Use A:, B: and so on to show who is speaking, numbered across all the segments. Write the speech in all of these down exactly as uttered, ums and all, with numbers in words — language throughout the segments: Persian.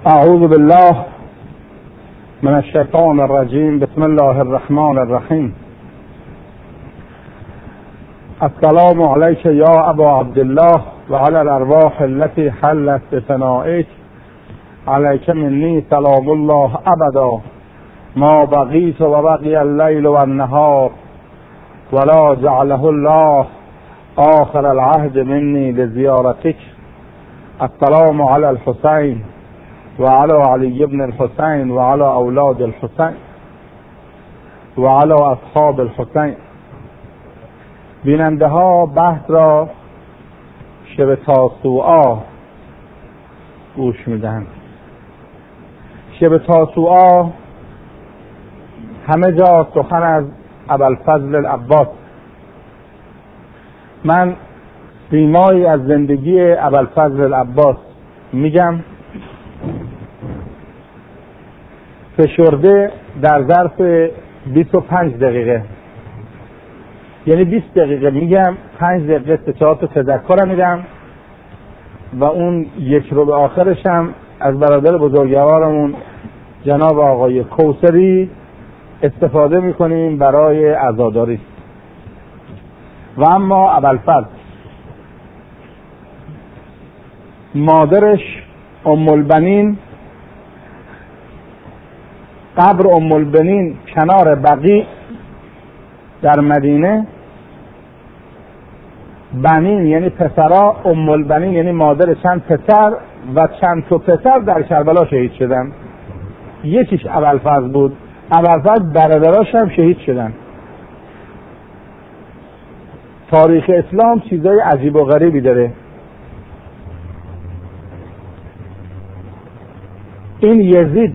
A: اعوذ بالله من الشیطان الرجیم. بسم الله الرحمن الرحیم. السلام علیک یا ابا عبدالله و علی الارواح التي حلت بثنائک. علیک منی سلام الله ابدا ما بقیت و بقی اللیل و النهار ولا جعله الله آخر العهد منی لزیارتک. السلام علی الحسین و علی علی ابن الحسین و علی اولاد الحسین و علی اصحاب الحسین. بیننده ها بحث را شب تاسوعا گوش میدن. شب تاسوعا همه جا سخن از ابوالفضل العباس. من سیمایی از زندگی ابوالفضل العباس میگم، فشرده در ظرف بیست و پنج دقیقه، یعنی بیست دقیقه میگم، پنج دقیقه سه چهار تا تذکرم میدم و اون یک رو به آخرش هم از برادر بزرگوارمون جناب آقای کوثری استفاده میکنیم برای عزاداری. و اما ابوالفضل، مادرش ام البنین، قبر ام البنین کنار بقیع در مدینه. بنین یعنی پسرا، ام البنین یعنی مادر چند پسر و چند تا پسر در کربلا شهید شدن. یکیش ابوالفضل بود. ابوالفضل برادراش هم شهید شدن. تاریخ اسلام چیزای عجیب و غریبی داره. این یزید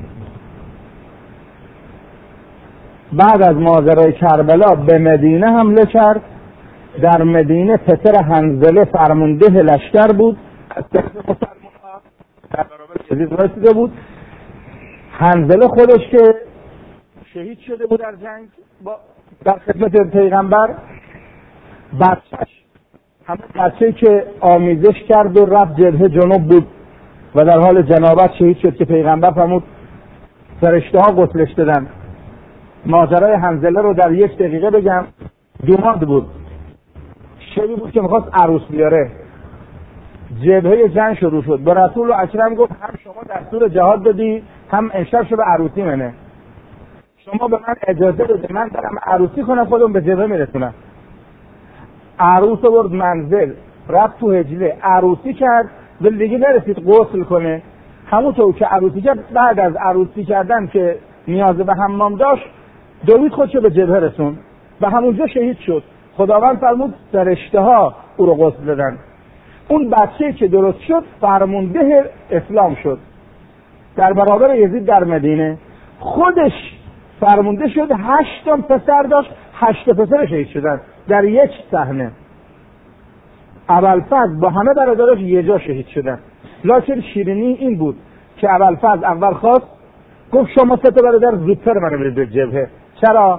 A: بعد از ماجرای کربلا به مدینه حمله کرد. در مدینه پسر حنظله فرمانده لشکر بود، از دست مسلمان‌ها در برابر یزید رسیده بود. حنظله خودش که شهید شده بود در جنگ با در خدمت پیغمبر، بچه‌ش همه بچه‌ای که آمیزش کرد و رفت جبهه جنوب بود و در حال جنابت شهید شد که پیغمبر فرمود فرشته ها غسلش دادن. ماجرای حنظله رو در یک دقیقه بگم. دوماد بود، شبی بود که میخواست عروس بیاره. جبهه جنگ شروع شد. به رسول اکرم گفت هم شما دستور جهاد دادی، هم امشب شب عروسی منه. شما به من اجازه بده من برم عروسی کنم، خودم به جبهه میرسونم. عروس رو برد منزل، رفت تو حجله عروسی کرد، ولی دیگه نرسید غسل کنه. همونطور که عروسی کرد، بعد از عروسی کردن که نیاز به حمام داشت، دوید خودشو به جبهه رسون و همونجا شهید شد. خداوند فرمود فرشته ها او رو غسل دادن. اون بچه که درست شد فرمانده اسلام شد در برابر یزید در مدینه. خودش فرمانده شد. هشت تا پسر داشت، هشت پسر شهید شدن در یک صحنه. ابوالفضل با همه برادراش یه جا شهید شدن. لکن شیرینی این بود که ابوالفضل اول خواست، گفت شما سه تا برادر زودتر منو برید به جبهه. چرا؟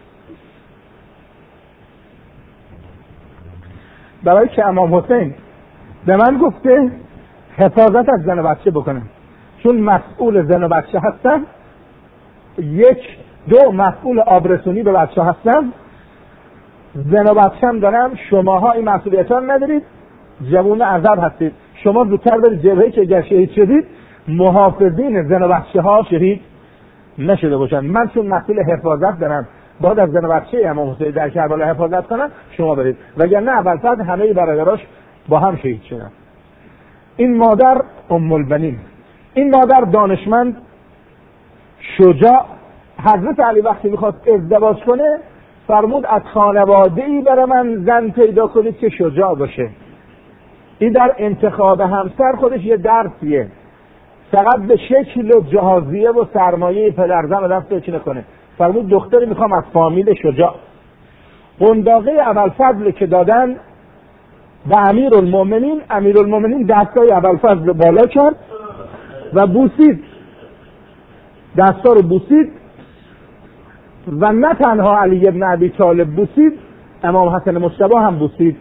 A: برای که امام حسین به من گفته حفاظت از زن و بچه بکنم، چون مسئول زن و بچه هستم. یک دو مسئول آبرسونی به بچه هستم، زن و بچه هم دارم. شماها این مسئولیتان ندارید، جوون عذب هستید. شما زودتر برید جبهه که اگر شهید شدید محافظین زن و بچه ها شهید نشده باشن. من چون مسئول حفاظت دارم، باید از زن و بچه امام حسین در کربلا حفاظت کنم، شما برید. وگرنه ابوالفضل همه برادراش با هم شهید شدن. این مادر ام البنین، این مادر دانشمند شجاع. حضرت علی وقتی میخواست ازدواج کنه فرمود از خانواده‌ای برای من زن پیدا کنید که شجاع باشه. این در انتخاب همسر خودش یه درسیه. فقط به شکل و جهازیه و سرمایه پدرزن و دست فکر نکنه. فرمود دختری میخوام از فامیل شجاع. قنداقه ابوالفضل که دادن به امیرالمومنین، امیرالمومنین دستای ابوالفضل بالا کرد و بوسید، دستا رو بوسید. و نه تنها علی ابن ابی طالب بوسید، امام حسن مجتبی هم بوسید.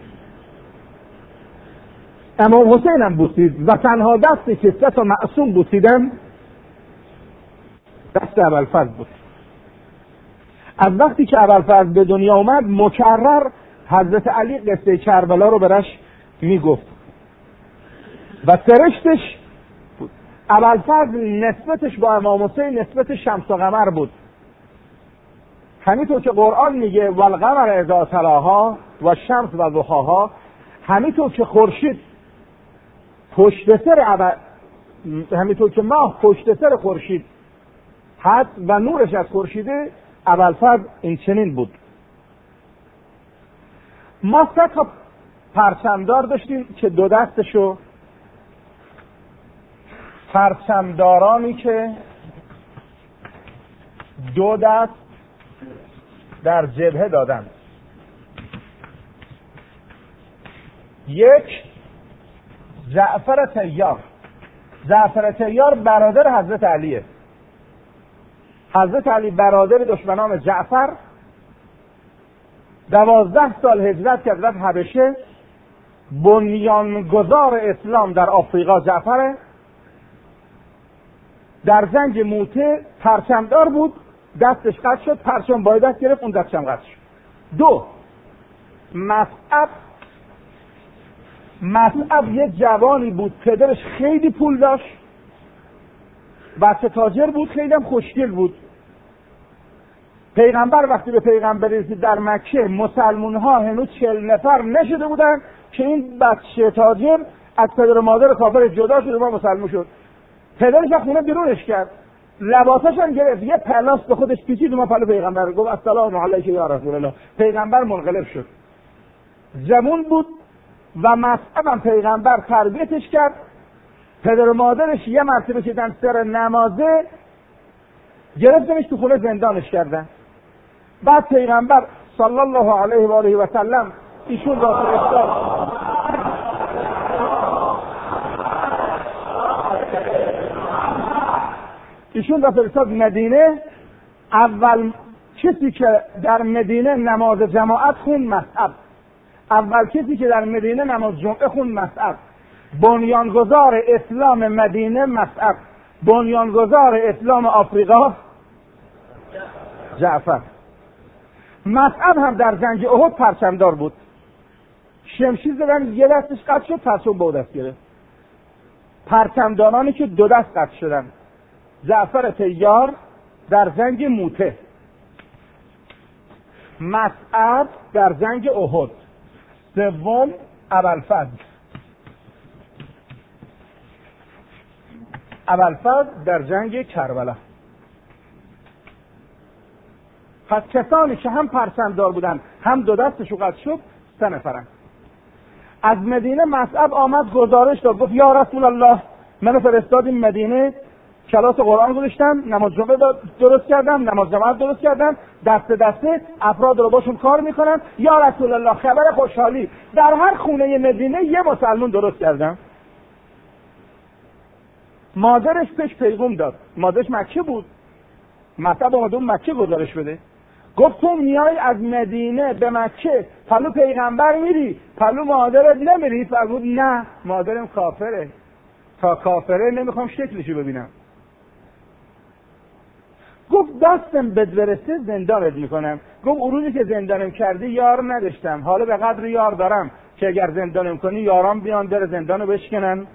A: امام حسین هم بوسید و تنها دستی که سه تا معصوم بوسیدن دست ابوالفضل بود. از وقتی که ابوالفضل به دنیا اومد مکرر حضرت علی قصه کربلا رو برش میگفت و سرشتش بود. ابوالفضل نسبتش با امام حسین نسبت شمس و قمر بود. همینطور که قرآن میگه والقمر اذا تلاها و شمس و ضحاها، همینطور که خورشید پشت سر ابر همینطور که ماه پشت سر خورشید هست و نورش از خورشیده، ابوالفضل این چنین بود. ما سه تا پرچمدار داشتیم که دو دستشو، پرچمدارانی که دو دست در جبهه دادند. یک جعفر طیار. جعفر طیار برادر حضرت علیه. حضرت علی برادر دشمنان جعفر دوازده سال هجرت کرد رفت حبشه. بنیانگذار اسلام در آفریقا جعفره. در جنگ موته پرچمدار بود، دستش قطع شد، پرچم با دست گرفت، اون دستش هم قطع شد. دو مصعب. مصعب یه جوانی بود، پدرش خیلی پول داشت، بچه تاجر بود، خیلی هم خوشگل بود. پیغمبر وقتی به پیغمبر رسید در مکه، مسلمون ها هنوز چهل نفر نشده بودن که این بچه تاجر از پدر و مادر کافر جدا شد و مسلمون شد. پدرش از خونه بیرونش کرد، لباسش هم گرفت، یه پلاس به خودش پیچید و ما پلو پیغمبر گفت السلام علیک یا رسول الله. پیغمبر منقلب شد. جوان بود و مصعب هم پیغمبر تربیتش کرد. پدر و مادرش یه مرتبه شدن سر نمازه، گرفتنش تو خونه زندانش کردن. بعد پیغمبر صلی الله علیه و آله و سلم ایشون را فرستاد ایشون را فرستاد مدینه. اول کسی که در مدینه نماز جماعت خون مصعب. اول کسی که در مدینه نماز جمعه خون مصعب. بنیانگذار اسلام مدینه مصعب. بنیانگذار اسلام آفریقا جعفر. مصعب هم در جنگ احد پرچمدار بود. شمشیر زدن یه دستش قطع شد، پرچم با دست گرفت. پرچمدارانی که دو دست قطع شدن. جعفر طیار در جنگ موته، مصعب در جنگ احد، سوم ابوالفضل. ابوالفضل در جنگ کربلا. پس کسانی که هم پرچمدار بودن هم دو دستشو قطع شد سه نفرن. از مدینه مصعب آمد گزارش داد، گفت یا رسول الله منو فرستادیم مدینه، کلاس قرآن گذاشتم، نماز جمعه درست کردم، نماز جماعت درست کردم، دست دسته افراد رو باشون کار میکنم. یا رسول الله خبر خوشحالی، در هر خونه مدینه یه مسلمان درست کردم. مادرش پیش پیغام داد، مادرش مکه بود، مصعب آمد اون مکه گزارش بده. گفت تو میای از مدینه به مکه پلو پیغمبر میری، پلو مادرت نمیری؟ فرمود نه مادرم کافره، تا کافره نمیخوام شکلشو ببینم. گفت دستم بد برسه زندانت میکنم. گفت اون روزی که زندانم کردی یار نداشتم، حالا به قدر یار دارم که اگر زندانم کنی یاران بیان در زندانو بشکنن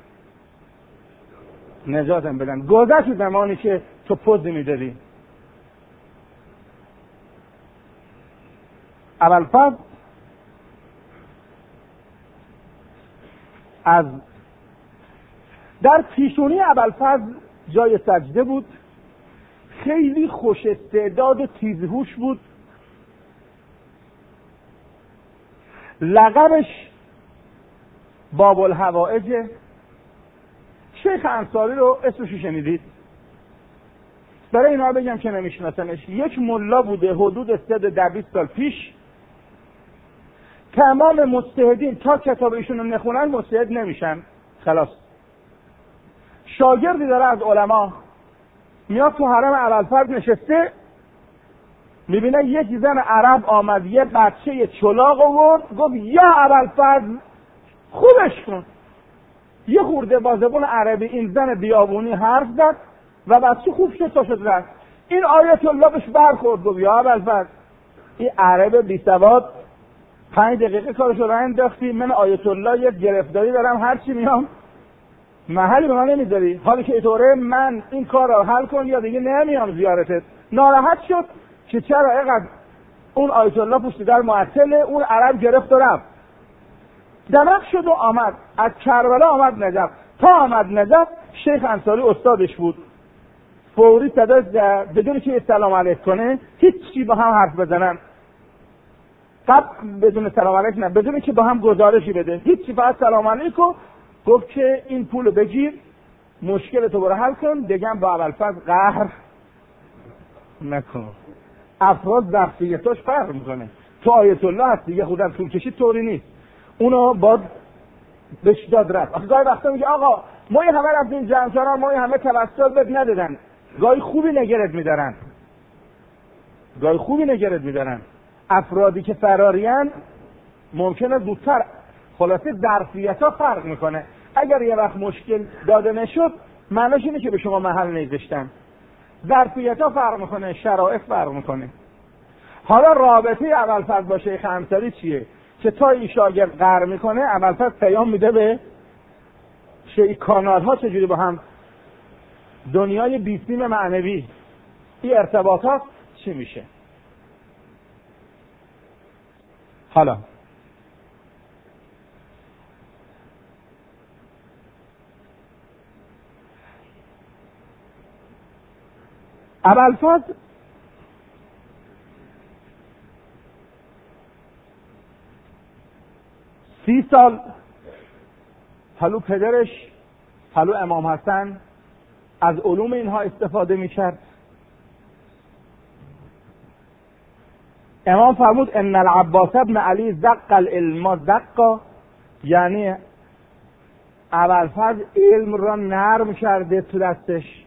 A: نجاتم بدن. گذشت زمانی که تو پوز میدادی. ابوالفضل از در پیشونی ابوالفضل جای سجده بود. خیلی خوش استعداد و تیزهوش بود. لقبش باب الحوائج. شیخ انصاری رو اسمشو شنیدید؟ برای اینا بگم که نمیشناسنش. یک ملا بوده حدود صد و دویست سال پیش. تمام مجتهدین تا کتاب ایشون رو نخونن مجتهد نمیشن، خلاص. شاگردی داره از علما، میاد تو حرم ابوالفضل نشسته، میبینه یک زن عرب آمد یه بچه چلاق آورد، گفت یا ابوالفضل خوبش کن. یه خورده با زبان عربی این زن بیابونی حرف زد و بچه خوب شد تا شد رفت. این آیت الله بهش برخورد گفت یا ابوالفضل این عرب بی سواد پنج دقیقه کارشو راه انداختی، من آیت الله یه گرفتاری دارم، هر چی میام محلی به من نمیذاری، حالی که اینطوره من این کار رو حل کن یا دیگه نمیام زیارتت. ناراحت شد که چرا اینقدر اون آیت الله پشت در معطله، اون عرب گرفت و رفت. دماغ شد و آمد از کربلا آمد نجف. تا آمد نجف شیخ انصاری استادش بود، فوری صدا زد بدون که سلام علیک کنه، هیچی با هم حرف بزنن، قبل بدون سلام علیک نه، بدون که با هم گزارشی بده، هیچی، فقط سلام علیکو گفت که این پولو بگیر مشکل تو برو حل کن، دگم با ابوالفضل قهر نکن. افراد ظرفیتاش فرق میکنه. تو آیت الله هست دیگه، خودم طول کشید طوری نیست، اونو با بهش داد رفت. آخه گاهی وقتا میگه آقا ما یه همه رفتیم جمشارا، ما یه همه توسط بد ندادن، گاهی خوبی نگرد میدارن، گاهی خوبی نگرد میدارن. افرادی که فرارین ممکنه زودتر، خلاصه ظرفیت‌ها فرق میکنه. اگر یه وقت مشکل داده نشد معناش اینه که به شما محل نمیذاشتن. ظرفیت‌ها فرق میکنه، شرایط فرق میکنه. حالا رابطه ابوالفضل با شیخ انصاری چیه؟ که تا این شاگرد قهر میکنه ابوالفضل پیام میده به شیخ. کانال ها چجوری با هم دنیای بیسیم معنوی این ارتباطات چی میشه؟ حالا ابوالفضل سی سال پلو پدرش، پلو امام حسن، از علوم اینها استفاده میکرد. امام فرمود ان العباس ابن علی زق العلم زقا، یعنی ابوالفضل علم را نرم کرده تو دستش.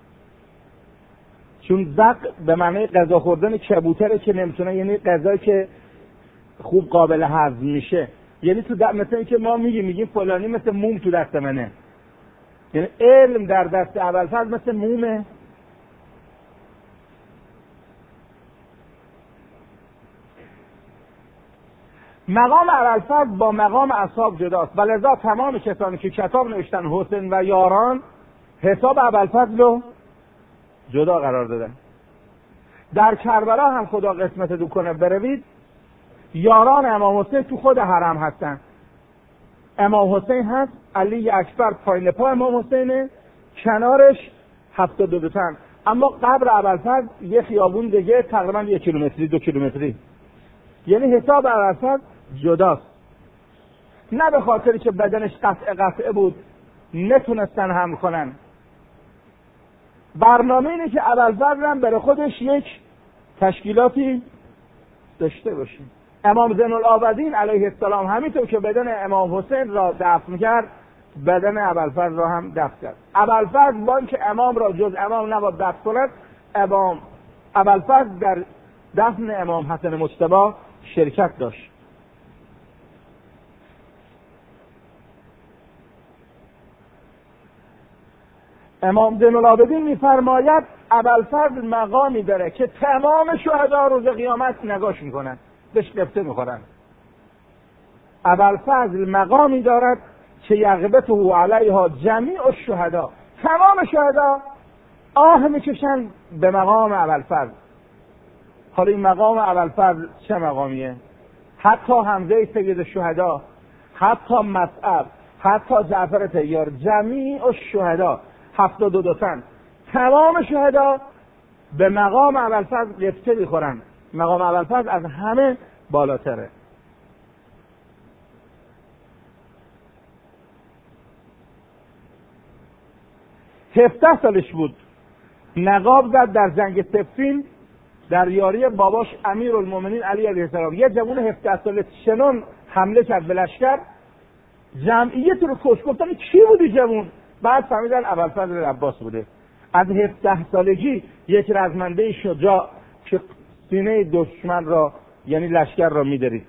A: چون زق به معنی غذا خوردن کبوتره که نمیتونه، یعنی غذایی که خوب قابل هضم میشه، یعنی تو دست، مثل این که ما میگیم میگیم فلانی مثل موم تو دست منه، یعنی علم در دست ابوالفضل مثل مومه. مقام ابوالفضل با مقام اصحاب جداست، ولذا تمام کسانی که کتاب نوشتن حسین و یاران حساب ابوالفضل رو جدا قرار دادن. در کربلا هم خدا قسمت دو کنه بروید، یاران امام حسین تو خود حرم هستن. امام حسین هست، علی اکبر پایین پا امام حسینه، کنارش هفتاد و دو تن. اما قبر ابوالفضل یه خیابون دیگه تقریبا یک کیلومتری دو کیلومتری، یعنی حساب ابوالفضل جداست. نه به خاطری که بدنش قطعه قطعه بود نتونستن حمل کنن، برنامه اینه که ابوالفضل هم برای خودش یک تشکیلاتی داشته باشه. امام زین العابدین علیه السلام همینطور که بدن امام حسین را دفن کرد، بدن ابوالفضل را هم دفن کرد. ابوالفضل با اینکه امام را جز امام نباید دفن کند، امام ابوالفضل در دفن امام حسن مجتبی شرکت داشت. امام زین العابدین میفرماید ابوالفضل مقامی داره که تمام شهدا روز قیامت نگاش میکنن، بهش قبطه میخورن. ابوالفضل مقامی دارد که یغبطه علیها جمیع الشهدا، تمام شهدا آه میکشن به مقام ابوالفضل. حالا این مقام ابوالفضل چه مقامیه؟ حتی حمزه سید الشهدا، حتی مصعب، حتی جعفر طیار، جمیع الشهدا هفتاد و دو تن، تمام شهدا به مقام ابوالفضل قبطه میخورن. مقام ابوالفضل از همه بالاتره. هفده سالش بود، نقاب زد در جنگ صفین در یاری باباش امیرالمومنین علی علیه السلام. یه جوان هفده ساله شنون حمله کرد به لشکر، جمعیت رو کش. گفتن کی بودی جوان؟ بعد فهمیدن ابوالفضل عباس بوده. از هفده سالگی یک رزمنده شجاع که سینه دشمن را، یعنی لشکر را می‌درید.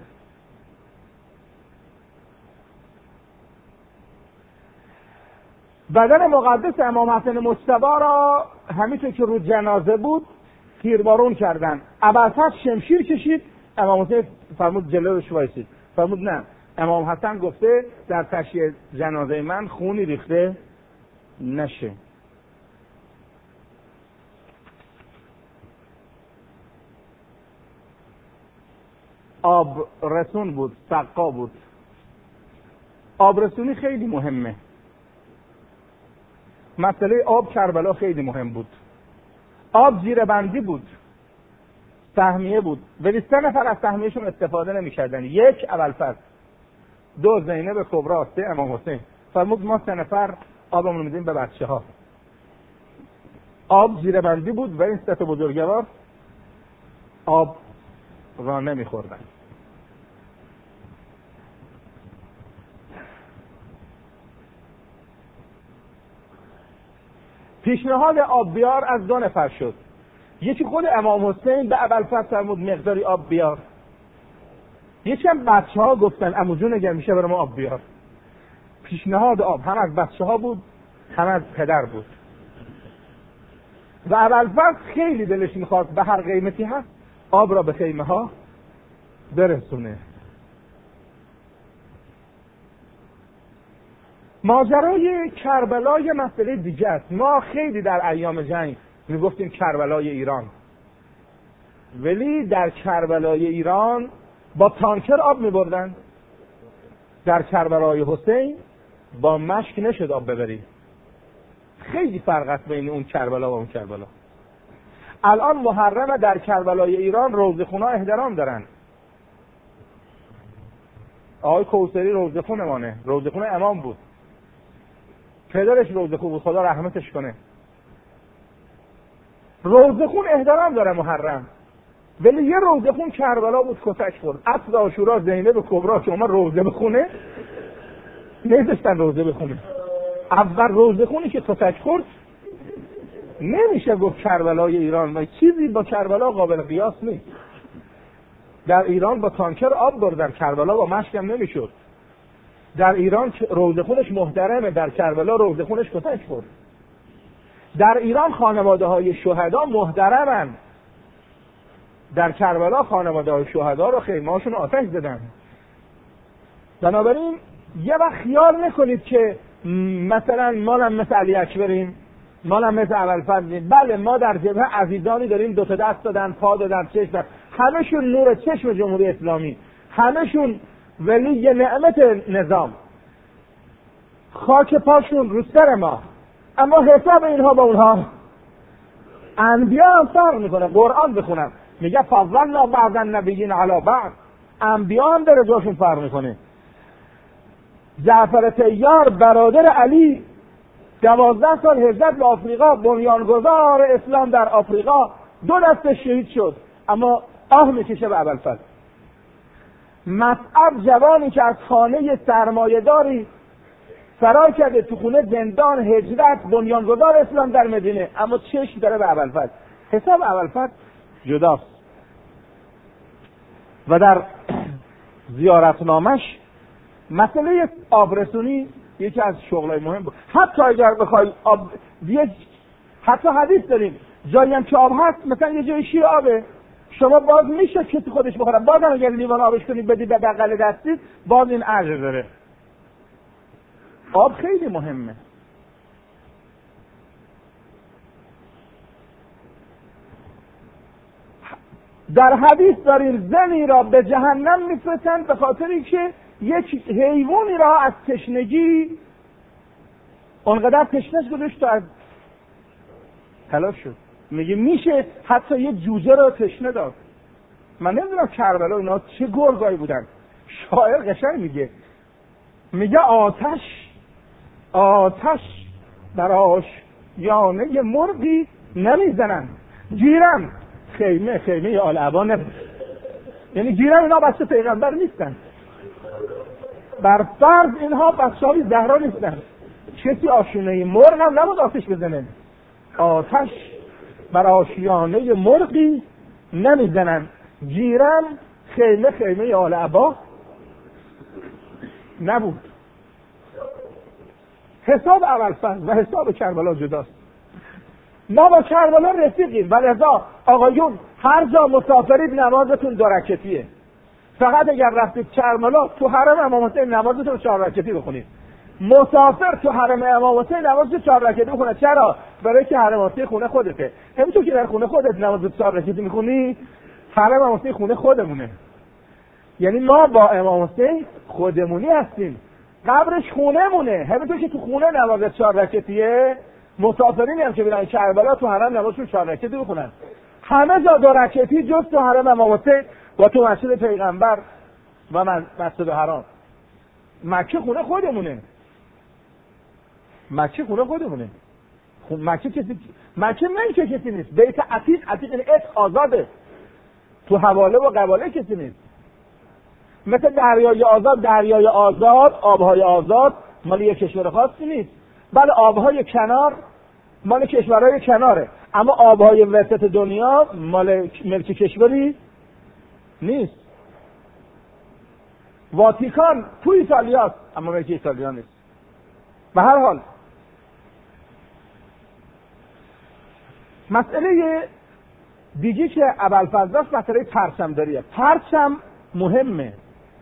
A: بدن مقدس امام حسن مجتبی را همینطور که رو جنازه بود تیربارون کردن. ابوالفضل شمشیر کشید، امام حسین فرمود جلوش وایسید. فرمود نه، امام حسن گفته در تشییع جنازه من خونی ریخته نشه. آب رسون بود، سقا بود. آب رسونی خیلی مهمه. مسئله آب کربلا خیلی مهم بود. آب زیر بندی بود، سهمیه بود، ولی سه نفر از سهمیهشون استفاده نمی کردن. یک ابوالفضل، دو زینب کبرا، سه امام حسین. فرمود ما سه نفر آبمون میدیم به بچه ها. آب زیر بندی بود و این سه تا بزرگوار آب را نمی خوردن. پیشنهاد آب بیار از دو نفر شد. یکی خود امام حسین به ابوالفضل فرمود مقداری آب بیار. یکی هم بچه ها گفتن عمو جون اگر میشه برام آب بیار. پیشنهاد آب هم از بچه ها بود هم از پدر بود و ابوالفضل خیلی دلش میخواد به هر قیمتی هست آب را به خیمه ها برسونه. ماجرای کربلا یه مسئله دیگه است. ما خیلی در ایام جنگ میگفتیم کربلای ایران، ولی در کربلای ایران با تانکر آب میبردن. در کربلای حسین با مشک نشد آب ببری. خیلی فرق است بین اون کربلا و اون کربلا. الان محرمه در کربلای ایران روضه‌خونا احترام دارن. آقای کوثری روضه‌خون مانه، روضه‌خون امام بود، پدرش روضه‌خون بود، خدا رحمتش کنه. روضه‌خون احترام داره محرم، ولی یه روضه‌خون کربلا بود کتک خورد. عصر عاشورا زینب کبرا که اومد روضه بخونه نذاشتن روضه بخونه. اول روضه‌خونی که کتک خورد نمیشه گفت کربلای ایران و چیزی با کربلا قابل قیاس نیست. در ایران با تانکر آب بردن، کربلا با مشک هم نمیشد. در ایران روضه‌خونش محترمه، در کربلا روضه‌خونش کتک خورد. در ایران خانواده های شهدا محترمن، در کربلا خانواده های شهدا رو خیمه‌هاشون آتش زدن. بنابراین یه وقت خیال نکنید که مثلا ما هم مثل علی اکبریم، ما هم مثل ابوالفضلیم. بله ما در جبهه عزیزانی داریم دو تا دست دادن، پا دادن، چشم دادن، همشون نور چشم جمهوری اسلامی، همشون ولی نعمت نظام، خاک پاشون رو سر ما. اما حساب اینها با اونها انبیا هم فرق میکنه. قرآن بخونم میگه فضلنا بعض النبیین علی بعض، انبیا هم درجاشون فرق میکنه. جعفر طیار برادر علی دوازده سال هجرت به آفریقا، بنیانگذار اسلام در آفریقا، دو دست شهید شد، اما آه میکشه به ابوالفضل. مصعب جوانی که از خانه سرمایه‌داری فرار کرده تو خونه زندان، هجرت، بنیانگذار اسلام در مدینه، اما چشم داره به ابوالفضل. حساب ابوالفضل جداست. و در زیارتنامش مسئله آبرسونی یکی از شغلای مهم بود. حتی اگر بخوای آب یک حتی حدیث داریم جایی هم که آب هست، مثلا یه جای شیر آبه، شما باز میشه که تو خودش بخوره، باز هم اگر لیوان آبش کنید بدی به بغل دستید، باز این اجر داره. آب خیلی مهمه. در حدیث داریم زنی را به جهنم میفرستند به خاطر اینکه یک حیوانی را از تشنگی اونقدر تشنه گذاشت تا از تلاش شد. میگه میشه حتی یه جوجه را تشنه داد. من نمیدونم کربلا اینا چه گرگایی بودن. شاعر قشنگ میگه میگه آتش آتش در آشیانه مرغی نمیزنن، گیرم خیمه خیمه آل عبا نبود. یعنی گیرم اینا بچه پیغمبر نیستن، بر فرض اینها بچه های زهرا نیستن. کسی آشیانه مرغ هم نبود آتش بزنه. آتش بر آشیانه مرغی نمیزنن، گیرم خیمه خیمه آل عبا نبود. حساب ابوالفضل و حساب کربلا جداست. ما با کربلا رفیقیم و لذا آقایون هر جا مسافرید نمازتون دو رکعتیه، فقط اگر رفتید کربلا تو حرم امام حسین نمازتون چهار رکعتی بخونید. مسافر تو حرم امام حسین نمازتون چهار رکعتی بخونه. چرا؟ برای که حرم حسین خونه خودته. همینطور که در خونه خودت نماز چهار رکعتی میخونی، حرم امام حسین خونه خودمونه. یعنی ما با امام حسین خودمونی هستیم، قبرش خونه مونه. همینطور که تو خونه نماز چهار رکعتیه، مسافرین هم که میرن کربلا تو حرم نمازشون چهار رکعتی بخونن. همه جا دو رکعتی جز تو حرم امام حسین و تو مسجد پیغمبر و مسجد حرام. مکه خونه خودمونه. مکه خونه خودمونه. خب مکه کسی مکه نه که کسی نیست. بیت عتیق، عتیق این اسم آزاده. تو حواله و قباله کسی نیست. مثل دریای آزاد، دریای آزاد، آبهای آزاد مال یک کشور خاصی نیست. بله آبهای کنار مال کشورهای کناره، اما آبهای وسط دنیا مال ملک کشوری نیست. واتیکان تو ایتالیاست اما ملک ایتالیا نیست. به هر حال مسئله دیگه که ابوالفضل است مسئله پرچم داریه. پرچم مهمه.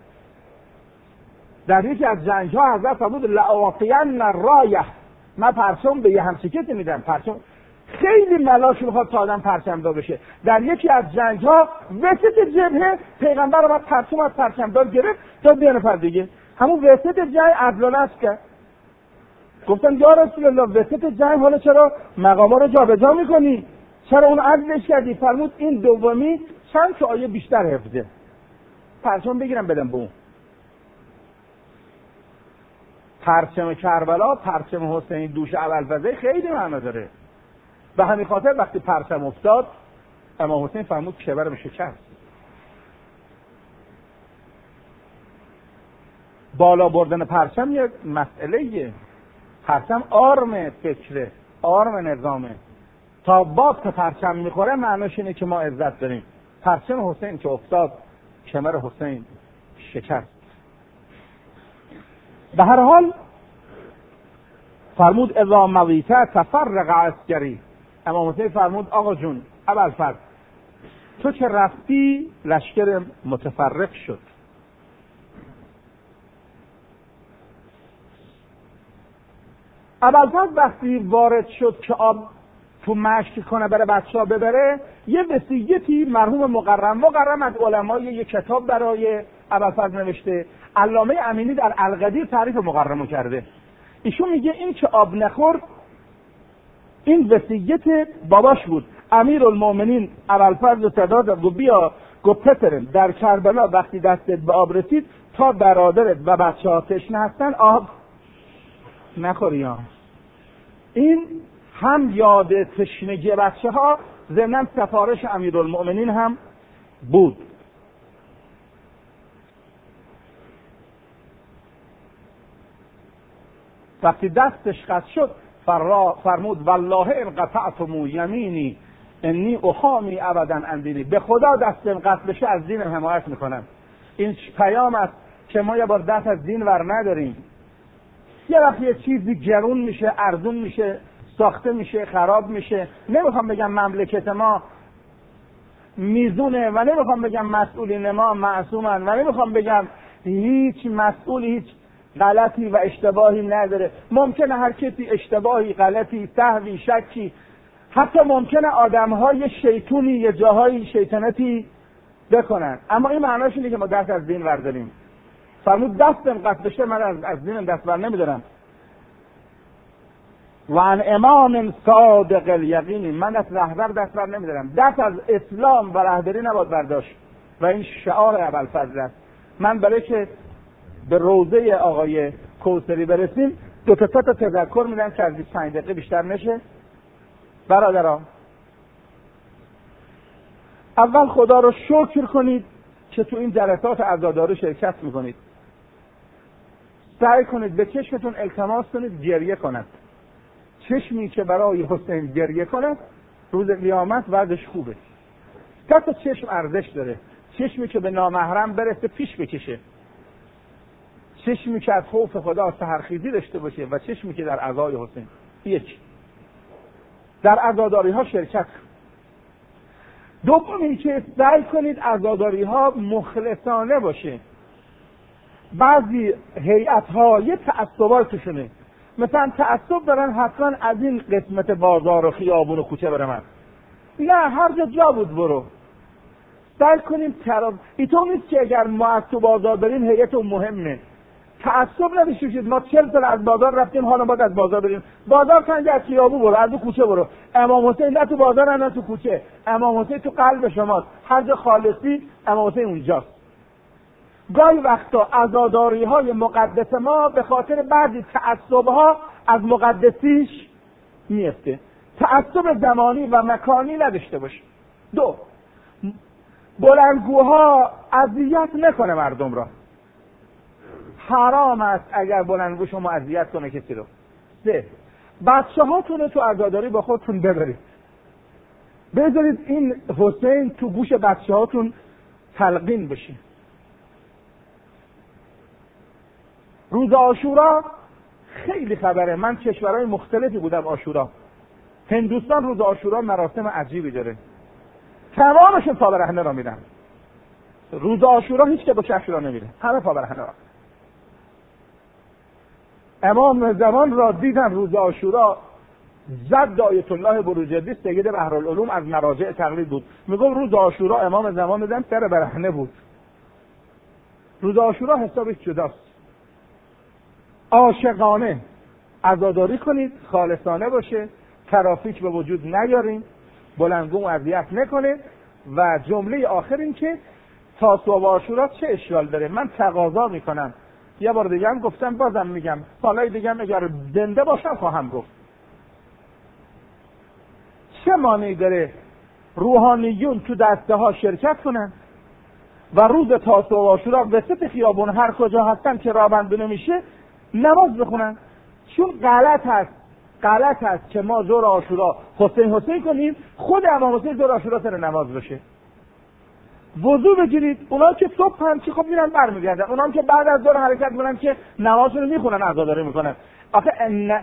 A: در یکی از جنگ ها حضرت فرمود لآتین الرایه، من پرچم به یه همسکتی میدم. پرچم خیلی ملاش میخواد تا آدم پرچم دار بشه. در یکی از جنگ ها وسط جبهه پیغمبر اومد پرچم از پرچم دار گرفت تا یه نفر دیگه، همون وسط جنگ عدل است کرد. گفتن یا رسول الله وسط جنگ حالا چرا مقاما رو جابجا میکنی؟ چرا اون عدلش کردی؟ فرمود این دومی چند تا آیه بیشتر حفظه، پرچم بگیرم بدم به اون. پرچم کربلا، پرچم حسین دوش ابوالفضل خیلی معنا داره. به همین خاطر وقتی پرچم افتاد امام حسین فرمود کبرم شکست. بالا بردن پرچم یک مسئله، پرچم آرم فکره، آرم نظامه. تا باد که پرچم میخوره معناش اینه که ما عزت داریم. پرچم حسین که افتاد کمر حسین شکست. به هر حال فرمود اذا مویت تفرق عسکری. امام حسین فرمود آقا جون ابوالفضل تو که رفتی لشکر متفرق شد. ابوالفضل وقتی وارد شد که آب تو مشک کنه برای بچه ها ببره، یه وصیتی مرحوم مقرم مقرم از علمای یه کتاب برای ابوالفضل نوشته. علامه امینی در القدیر تعریف مقرمو کرده. ایشون میگه این که آب نخورد این وصیت باباش بود. امیرالمومنین ابوالفضل صدا داد گفت بیا، گفت پسرم در کربلا وقتی دستت به آب رسید تا برادرت و بچه ها تشنه هستن آب نخوری ها. این هم یاد تشنگی بچه ها ضمن سفارش امیرالمومنین هم بود. وقتی دستش قطع شد فرمود والله ان قطعتم یمینی انی احامی ابدا عن دینی. به خدا دستم قطع بشه از دینم حمایت میکنم. این پیام است که ما یه بار دست از دین ور نداریم. یه وقتی یه چیزی گرون میشه، ارزون میشه، ساخته میشه، خراب میشه، نمیخوام بگم مملکت ما میزونه و نمیخوام بگم مسئولین ما معصومن و نمیخوام بگم هیچ مسئولی هیچ غلطی و اشتباهی نداره. ممکنه هر کسی اشتباهی، غلطی، سهوی، شکی، حتی ممکنه آدم‌های شیطونی یه جاهای شیطنتی بکنن، اما این معناش اینه که ما دست از دین ورداریم. فرمود دستم قطع بشه من از, از دینم دست بر نمیدارم. و عن امام صادق الیقین، من از رهبر دست بر نمیدارم. دست از اسلام و رهبری نباید برداشت و این شعار ابوالفضل است. من برای که به روضه آقای کوثری برسیم دو تا تا تذکر میدم که از بیست و پنج دقیقه بیشتر نشه. برادران اول خدا رو شکر کنید که تو این جلسات عزاداری شرکت میکنید. سعی کنید به چشمتون التماس کنید گریه کند. چشمی که برای حسین گریه کند روز قیامت وضعش خوبه. تا چشم ارزش داره. چشمی که به نامحرم برسه پیش بکشه، چشمی که از خوف خدا سحرخیزی داشته باشه و چشمی که در عزای حسین. یک در عزاداری ها شرکت. دوم این که سعی کنید عزاداری ها مخلصانه باشه. بعضی هیئت ها یه تعصبات توشونه، مثلا تعصب دارن حتما از این قسمت بازار و خیابون و کوچه برم. نه، هر جا جا بود برو. سعی کنیم تراب ایتون نیست که اگر ما از تو بازار بریم هیئتون مهمه، تعصب نداشته. ما چهل سال از بازار رفتیم، حالا باید از بازار بریم. بازار کنج از خیابون برو، از تو کوچه برو. امام حسین نه تو بازار نه تو کوچه، امام حسین تو قلب شماست. هر جا خالصی امام حسین اونجاست. گاهی وقتا عزاداری های مقدس ما به خاطر بعضی تعصب ها از مقدسیش میفته. تعصب زمانی و مکانی نداشته باشه. دو، بلندگوها اذیت نکنه مردم را. حرام است اگر بلندگو شما اذیت کنه کسی رو. سه، بچه هاتون رو تو عزاداری با خودتون ببرید، بذارید این حسین تو گوش بچه هاتون تلقین بشه. روز عاشورا خیلی خبره، من کشورهای مختلفی بودم عاشورا. هندوستان روز عاشورا مراسم عجیبی داره، تمامشون پا برهنه را میرن. روز عاشورا هیچ که با کفش را نمیره، همه پا برهنه را. امام زمان را دیدن روز عاشورا، زد آیت الله بروجردی سید بحرالعلوم از مراجع تقلید بود، میگم روز عاشورا امام زمان دیدن سر برهنه بود. روز عاشورا حسابش جداست. عاشقانه عزاداری کنید، خالصانه باشه، ترافیک به وجود نیاریم، بلندگو اذیت نکنه. و جمله آخر این که تاسوعا و عاشورا چه اشکال داره؟ من تقاضا میکنم، یه بار دیگه هم گفتم بازم میگم، سالهای دیگه هم اگر زنده باشم خواهم گفت، چه مانعی داره روحانیون تو دسته ها شرکت کنن و روز تاسوعا و عاشورا وسط خیابون هر کجا هستن که راه بند نمیشه نماز بخونن؟ چون غلط هست غلط هست که ما ظهر عاشورا حسین حسین کنیم، خود امام حسین ظهر عاشورا سر نماز بشه. وضو بگیرید، اونا که صبح هم که خب میرن برمیگردن، اونا هم که بعد از ظهر حرکت میکنن که نمازشون رو میخونن، عزاداری میکنن. آخه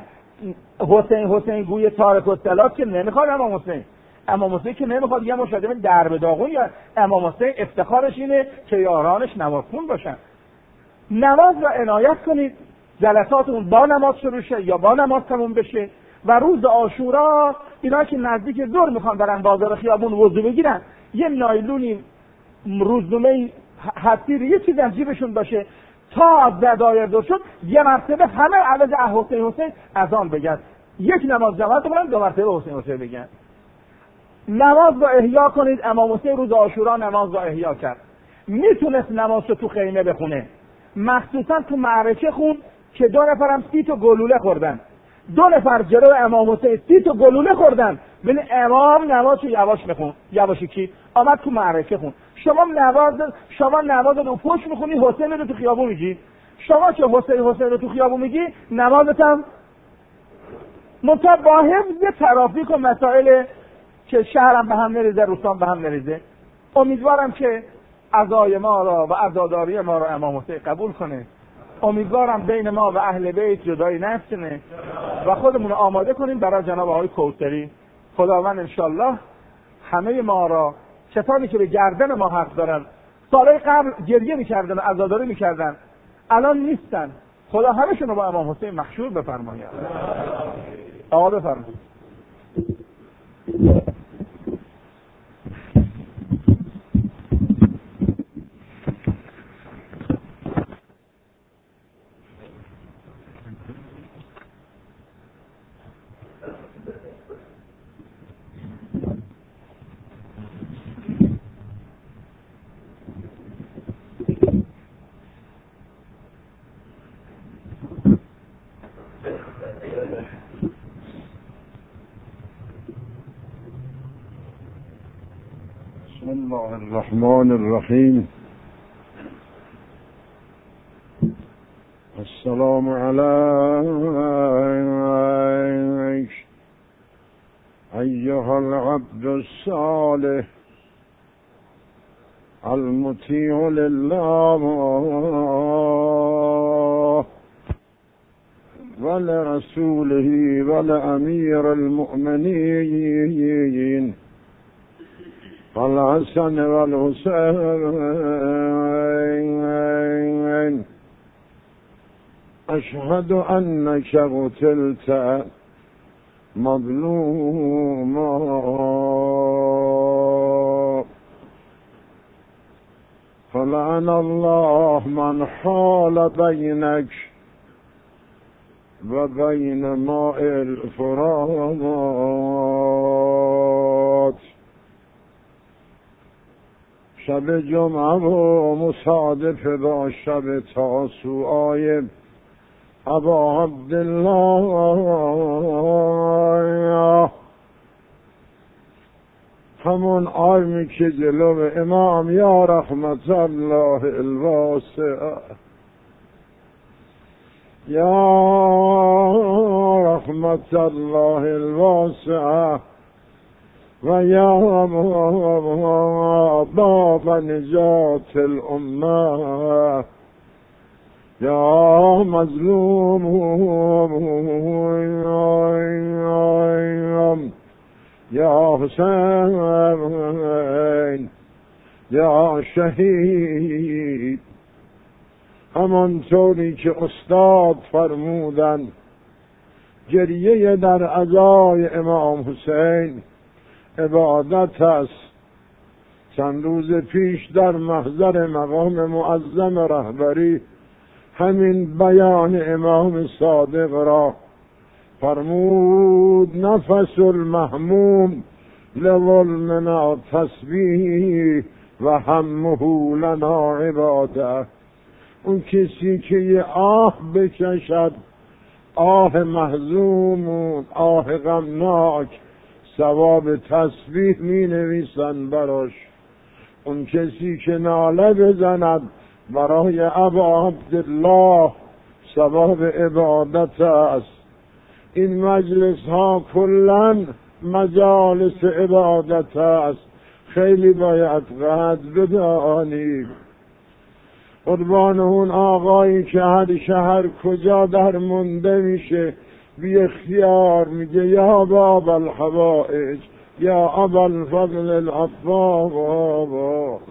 A: حسین حسین گوی تارک الصلات که نمیخواد امام حسین. امام حسین که نمیخواد یه مشاهده در به داغون، یا امام حسین افتخارش اینه که یارانش نمازخون باشن. نماز را عنایت کنید، جلساتون با نماز شروع شه یا با نماز تموم بشه. و روز عاشورا اینا که نزدیک ظهر میخوان برن بازار خیابون وضو بگیرن، یه نایلونی روزنامه حسیر یه چیز از جیبشون باشه، تا از دایر دور شد یه مرتبه همه عوض حسین حسین اذان بگن، یک نماز جماعت کنن، دو مرتبه حسین حسین بگن. نماز رو احیا کنید. امام حسین روز عاشورا نماز رو احیا کرد. میتونست نماز رو تو خیمه بخونه، مخصوصا تو معرکه خون که دو نفرم سی تا گلوله خوردن، دو نفر جلو امام حسین سی تا گلوله خوردن. ببین امام نماز رو یواش بخون. یواشی کی؟ آمد تو معرکه خون. شما نماز شما نماز رو پشت میخونی، حسین رو تو خیابون میگی. شما که حسین حسین رو تو خیابون میگی، نمازت هم منتها با حفظ ترافیک و مسائل که شهرم به هم نریزه، روستان به هم نریزه. امیدوارم که عزای ما را و عزاداری ما را امام حسین قبول کنه. امیدوارم بین ما و اهل بیت جدایی نکنه و خودمون آماده کنیم برای جناب آقای کوثری. خداوند انشالله همه ما را، کسانی که به گردن ما حق دارن، سالهای قبل گریه میکردن و عزاداری میکردن، الان نیستن، خدا همشون رو با امام حسین محشور بفرماید. آقا بفرمایید.
B: بسم الله الرحمن الرحیم. السلام علیک ایها العبد الصالح المطیع لله ولرسوله ولامیر المؤمنین الحسن والحسين أشهد أنك قتلت مظلوما فلعن الله من حال بينك وبين ماء الفرات. شب جمعه و مصادف با شب تاسوعای ابا عبدالله، همون آرمی که جلو امام یا رحمت الله الواسع، یا رحمت الله الواسع و یا باب نجات الامه، یا مظلوم یا حسین یا شهید. همانطوری که استاد فرمودن گریه در عزای امام حسین عبادت است. چند روز پیش در محضر مقام معظم رهبری همین بیان امام صادق را فرمود: نفس المحموم لظلمنا تسبیح و همه لنا عباده. اون کسی که یه آه بکشد، آه محزوم، آه غمناک، ثواب تسبیح می نویسن براش. اون کسی که ناله بزند برای ابا عبدالله ثواب عبادت است. این مجلس ها کلن مجالس عبادت است. خیلی باید قدر بدانیم. قربان اون آقایی که هر شهر کجا در منده میشه بی اختیار میگه یا باب الحوائج یا ابا الفضل العباس.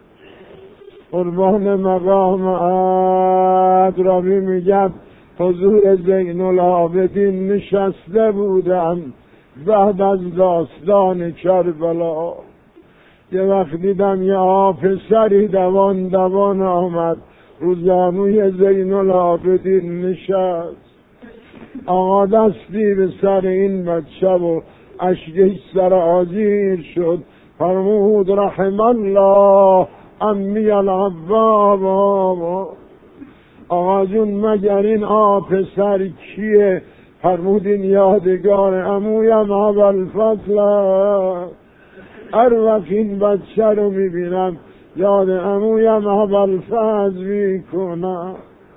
B: قربان مقام ادرابی میگم حضور زین العابدین نشسته بودم بعد از داستان کربلا. یه وقت دیدم یه آفسری دوان دوان آمد روزانوی زین العابدین نشست. آقا دستی به سر این بچه و اشکش سر آزیر شد. فرمود رحم الله امی العباب. آقا جون مگر این آفسر کیه؟ فرمود این یادگار عمویم ابوالفضل. هر وقت این بچه رو میبینم یاد عمویم ابوالفضل میکنم.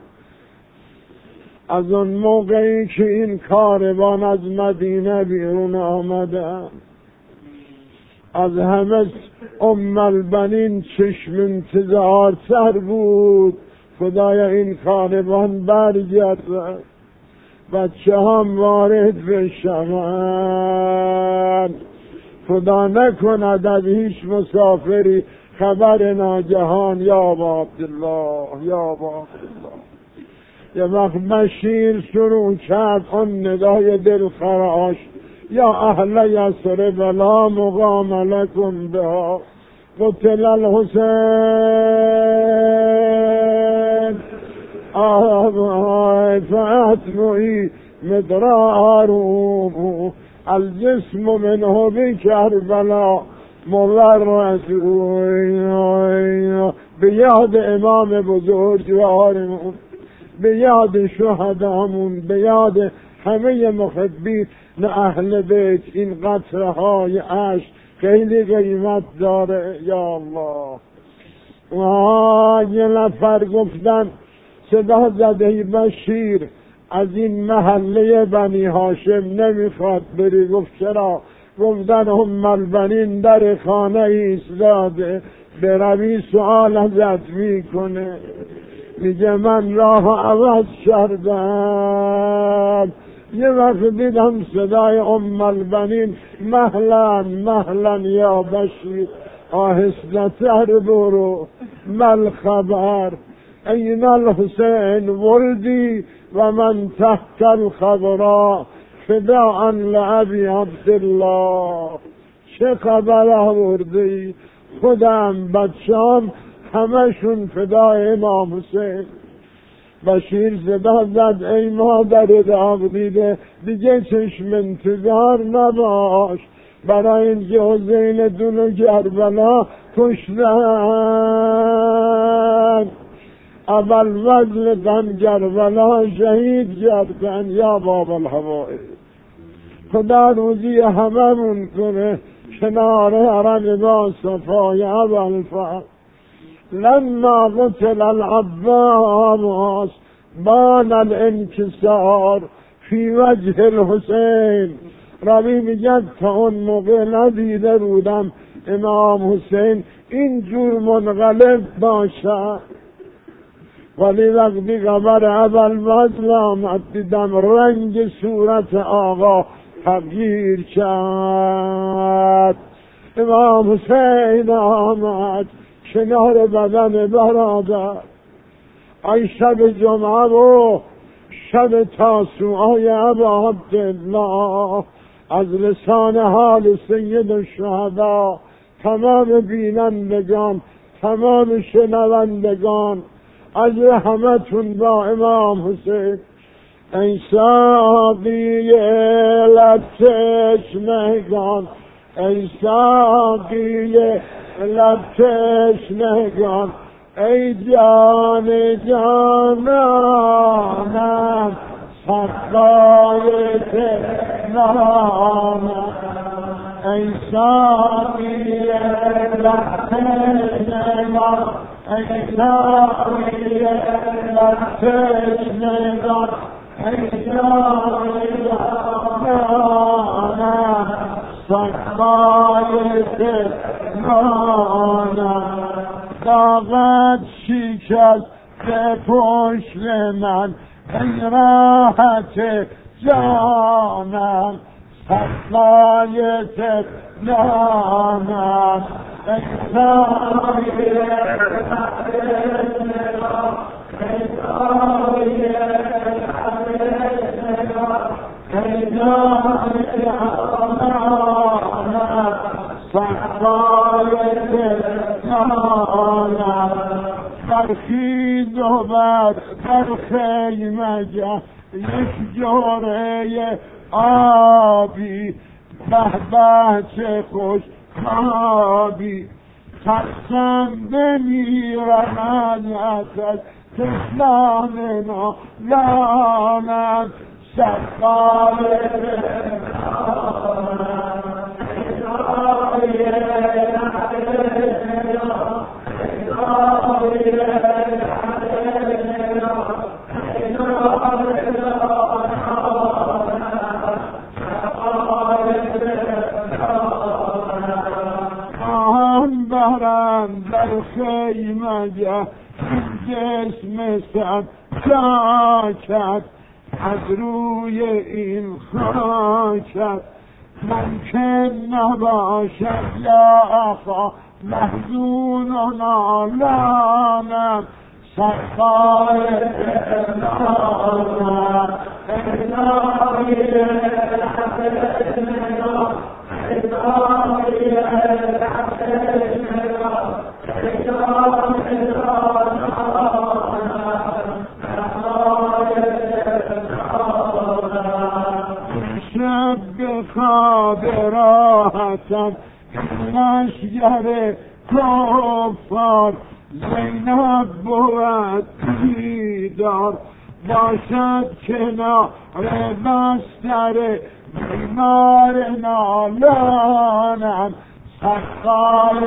B: از اون موقعی که این کاروان از مدینه بیرون آمدن، از همه ام البنین چشم انتظار سر بود خدایا این کاروان برگرد، بچه هم وارد بشن، خدا نکند از هیچ مسافری خبر ناگهان یا ابا عبدالله یا ابا عبدالله. یه وقت بشیر شروع کرد آن ندای دلخراش: یا اهل یسر بلا مقام لکم بها قتل الحسین آه فاتمعی مدرارو الجسم منه بکربلا مورد به یاد امام بزرگوارمون، به یاد شهدامون، به یاد همه محبین اهل بیت. این قطره های عشق خیلی قیمت داره. یا الله. و یه نفر گفتن صدا زده بشیر از این محله بنی هاشم نمیخواد بری. گفت چرا؟ گفتن ام البنین در خانه ایستاده، بروی سؤال ازت میکنه، میگه من راه عوض کردم. یه وقت دیدم صدای ام البنین مهلا مهلا یا بشیر آهسته تر برو. مل خبر این الحسین ولدی و من تحت الخضراء فداء لأبی عبدالله. چه خبر آوردی؟ خودم بچه‌ام همشون فدای امام حسین. بشیر صدا زد ای مادر داغ دیده دیگه چشم انتظار نباش، برای اینکه حسین دونو کربلا کشتن، اول وزن دن کربلا شهید کردن. یا باب الهوائج خدا روزی هممون کنه کنار حرم با صفای اول فر. لما قتل العباس بان الانکسار فی وجه الحسین. راوی میگه تا اون موقع ندیده بودم امام حسین اینجور منقلب باشه، ولی وقتی خبر اول وزل آمد دیدم رنگ صورت آقا تغییر کرد. امام حسین آمد کنار بدن برادر. ای شب جمعه و شب تاسوعای ابا عبدالله از لسان حال سید الشهدا تمام بینندگان تمام شنوندگان از رحمتون با امام حسین. ای ساقی لب‌تشنگان، ای ساقی لب‌تشنگان، ای جان جانانم سقای تهرانم. ای ساقی لب‌تشنگان، ای ساقی لب‌تشنگان، ای جان جانانم سقای تهرانم. طاقت شکست به پشت من ای راحت جانم سقای تهرانم. ای ساقی برخیز و بر در خیمه یک جوره آبی، به به چه خوش خوابی. ترسم بمیرم از تشنان نالانم سقای آن برم در خیمه جسم سد چاکت از روی این خاکت ممکن نباشد یا آقا محزون و نالانم سقای تهرانم. شب خواب راحتم نشگر کفار زینب بود بیدار باشد کنار بستر بیمار نالانم سقای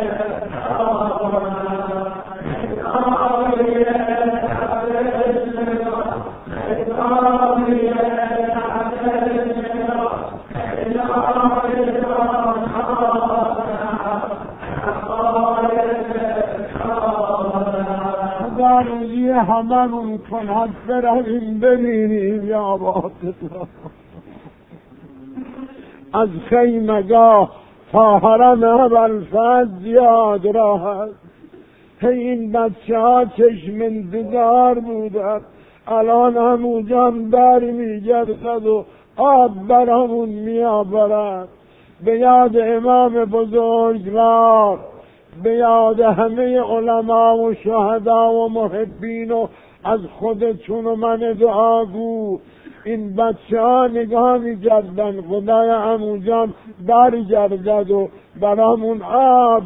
B: روزی هممون کند برویم ببینیم یا باطلا. از خیمگاه تا حرم ابوالفضل زیاد راه است. این بچه ها چشم انتظار بودن، الان همون جان بر می گردد و آب برامون می آورد. به یاد امام بزرگوار، به یاد همه علما و شهدا و محبین و از خودتون و من دعاگو، این بچه ها نگاه می گردن خدای عمو جان برگردد و برامون آب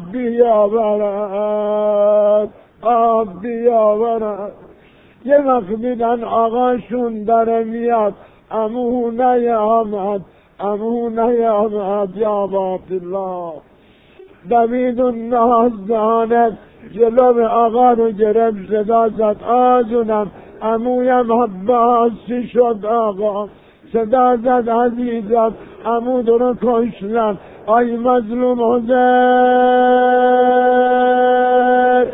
B: بیاورد، آب بیاورد. یه وقت بیدن آقاشون داره میاد، عمو نیامد، عمو نیامد، یا عبدالله. دوید و نازدانه جلو آقا رو گرفت، صدا زد آجونم، عمویم عباسی شد آقا. صدا زد عزیزم، عمو رو کشتن، آی مظلوم حسین.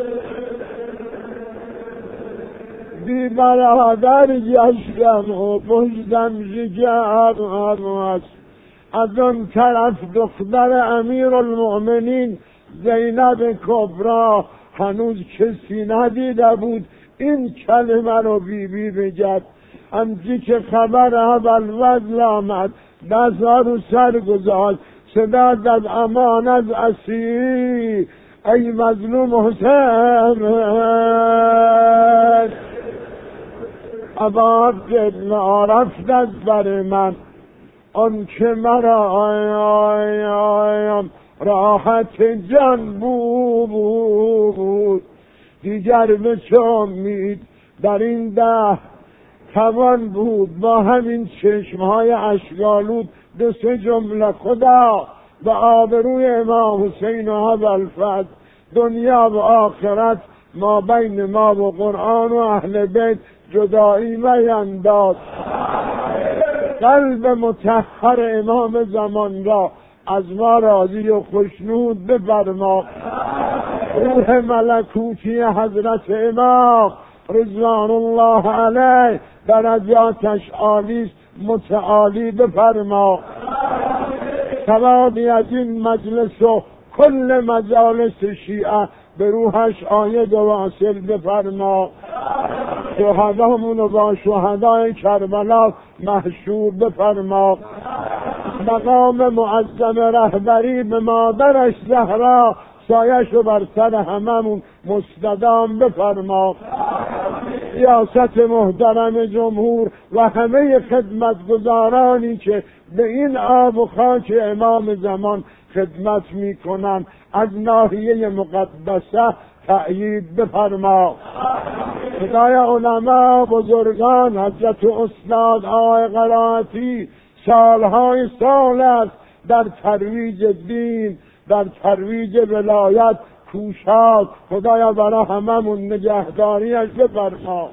B: بی برادر گشتم و پشتم شکم است. از اون طرف دختر امیر المؤمنین زینب کبرا هنوز کسی ندیده بود این کلمه رو بی بی بگد. همچی که خبر ابوالفضل آمد، دستها رو سر گذاشت، صدا زد امان از اسیری، ای مظلوم حسین. ابا عبدالله رفت از بر من، آن که مرا آیم راحت جان بود، دیگر به چه امید در این ده توان بود. با همین چشمهای اشک‌آلود دو سه جمله خدا به آبروی امام حسین و ابوالفضل، دنیا و آخرت ما بین ما و قرآن و اهل بیت جدایی مینداز. قلب مطهر امام زمان را از ما راضی و خوشنود بفرما. روح ملکوتی حضرت امام رضوان الله علیه درجاتش عالی است، متعالی بفرما. ثوابی از این مجلس و کل مجالس شیعه به روحش آید و واصل بفرما. شهدامون و با شهدای کربلا محشور بفرما. مقام معظم رهبری به مادرش زهرا سایش و بر سر هممون مستدام بفرما. ریاست محترم جمهور و همه خدمتگزارانی که به این آب و خاک امام زمان خدمت می کنند از ناحیه مقدسه تأیید بفرما. خدای علما بزرگان حضرت استاد آقای قرائتی سالهای سال است در ترویج دین، در ترویج ولایت کوشاد. خدایا برای هممون نگهداریش بفرما.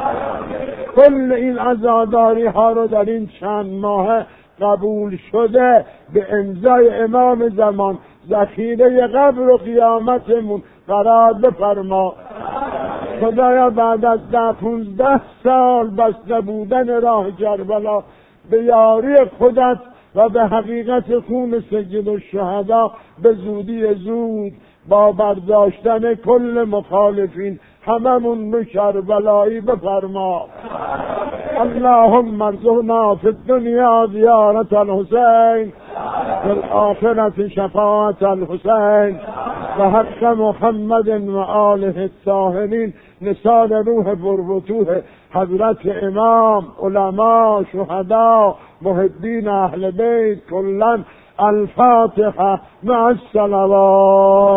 B: کل این عزاداری ها رو در این چند ماه قبول شده به امضای امام زمان ذخیره قبر و قیامتمون قرار بفرما. خدایا بعد از ده پونزده سال بسته بودن راه کربلا به یاری خودت و به حقیقت خون سید الشهدا به زودی زود با برداشتن کل مخالفین هممون به کربلایی بفرما. اللهم ارزقنا فی الدنیا زیارت الحسین و الآخرة شفاعت الحسین و حق محمد و آله الطاهرین. نثار روح پرفتوح حضرت امام، علما، شهدا، محبین اهل بیت کلن. الفاتحه مع الصلوات.